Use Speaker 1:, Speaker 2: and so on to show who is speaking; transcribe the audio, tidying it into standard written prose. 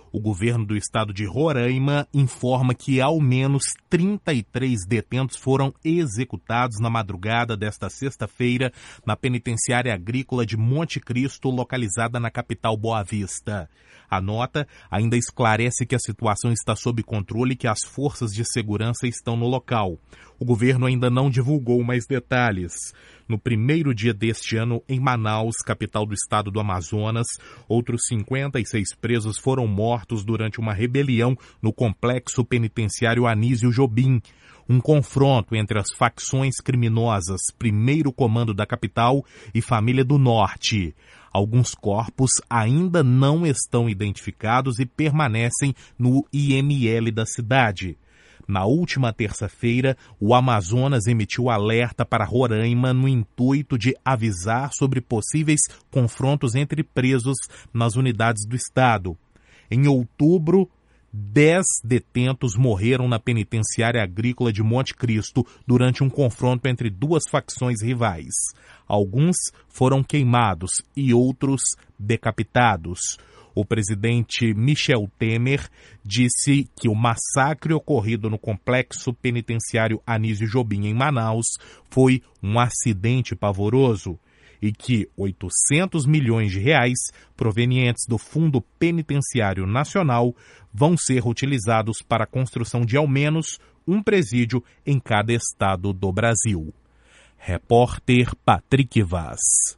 Speaker 1: O governo do estado de Roraima informa que ao menos 33 detentos foram executados na madrugada desta sexta-feira na penitenciária agrícola de Monte Cristo, localizada na capital Boa Vista. A nota ainda esclarece que a situação está sob controle e que as forças de segurança estão no local. O governo ainda não divulgou mais detalhes. No primeiro dia deste ano, em Manaus, capital do estado do Amazonas, outros 56 presos foram mortos durante uma rebelião no complexo penitenciário Anísio Jobim. Um confronto entre as facções criminosas Primeiro Comando da Capital e Família do Norte. Alguns corpos ainda não estão identificados e permanecem no IML da cidade. Na última terça-feira, o Amazonas emitiu alerta para Roraima no intuito de avisar sobre possíveis confrontos entre presos nas unidades do estado. Em outubro, 10 detentos morreram na penitenciária agrícola de Monte Cristo durante um confronto entre duas facções rivais. Alguns foram queimados e outros decapitados. O presidente Michel Temer disse que o massacre ocorrido no complexo penitenciário Anísio Jobim, em Manaus, foi um acidente pavoroso e que 800 milhões de reais provenientes do Fundo Penitenciário Nacional vão ser utilizados para a construção de ao menos um presídio em cada estado do Brasil. Repórter Patrick Vaz.